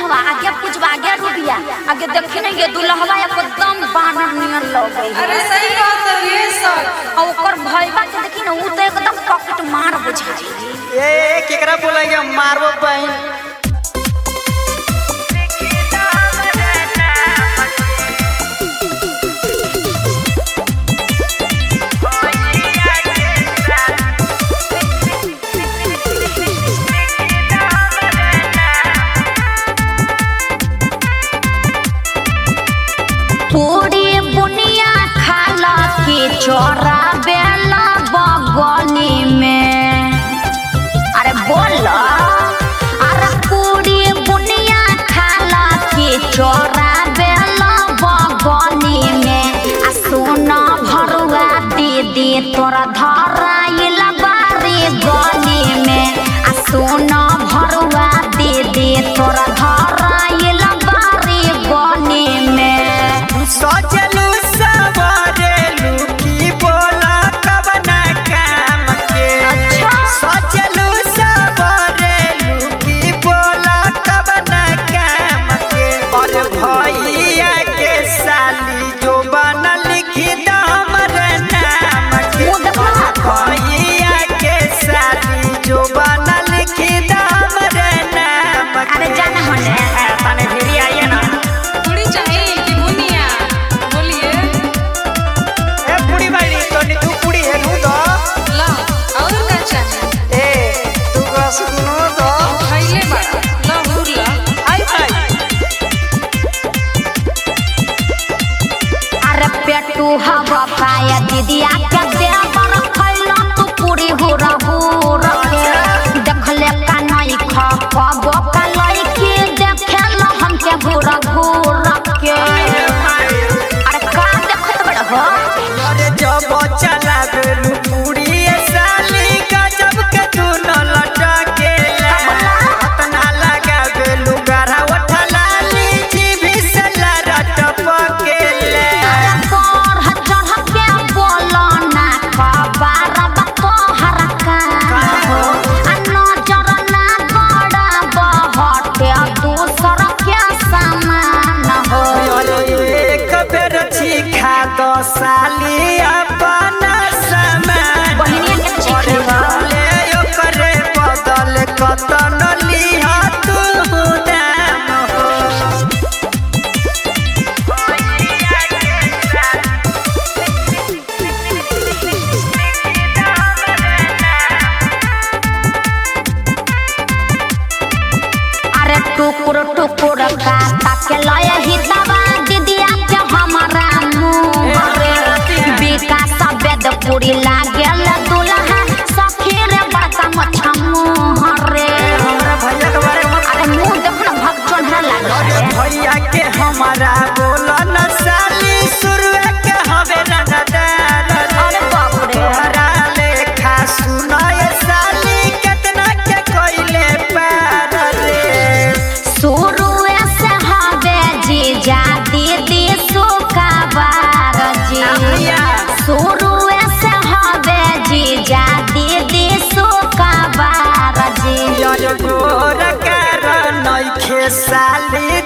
दुल्हवा आगे पूछवा आगे रुबिया आगे देखी नहीं ये दुल्हवा एकदम बानर नियर लगे। अरे सही बात है ये सब। और ओकर भईवा के देखी ना उ तो एकदम पॉकेट मार बुझाई। ए केकरा बोलेंगे मारबो बहन। पूरी बुनिया खाला की चोरा बेला बगली में। अरे बोलो अरे पूरी बुनिया खाला की चोरा बेला बगली में। आ सुना भरुआ दीदी तोरा धराइल बारी गली में। आ सुना भरुआ दीदी तोरा धराइल बारी गली में। सोचलू सवारेलू की बोला कब ना काम के। सोचलू सवारेलू की बोला कब ना काम के। और भैया के साली जो बना लिखी द हमरे नाम के। भैया के साली जो बना लिखी द हमरे नाम के। अरे जाना होने तने भिरी आइए ना। पूरी चाहिए कि बुनिया बोलिए। ए पूरी बाड़ी तो नी तू पूरी है नु दो। ला और का चाहिए। ए तू बस सुनो दो। खाइले बड़ा ला हुर ला। आई आई अरे पेटू हवा पाया दीदिया के देवर खैला तू पूरी हुरा हुरा के। देखले का नहीं खा पाबो का लड़की देखेला हमके हुरा हुरा के। अरे का देखत बड़ा हो। अरे जब चला गेलू पूरी ए साली गजब के तू न लटके ला। इतना लगा गेलू गरा उठला लीची भी से लरट पके ले। पर चढ़ के बोलो ना खबर बतो हरका हो। आ नजर ना गड़ा बहटे दूसर के समान हो। अरे एक बेर छिखा दो साली अपना समान। बहिनिया के छिखी हो। ले ओकरे बदल कतन लिहा तू दाम हो। अरे टुकुर टुकुर का ताके लय हितवा दीदिया के हमारा मुंह रे। विकास वेद पूरी लागेल दुल्हा सखी रे बड़का मछा मुंह रे। हमरा भैया के बारे में अरे मुंह देखो ना भग चढ़ा लागे। भैया के हमारा बोला न साली सुरवे के हवे रंगदार। अरे बाप रे। तोहरा लेखा सुनाए साली कितना के कोइले पार रे। शुरू से हवे जीजा दीदी सुखबार जी। शुरू से हवे जीजा दीदी सुखबार जी। यार गोर कर नइखे साली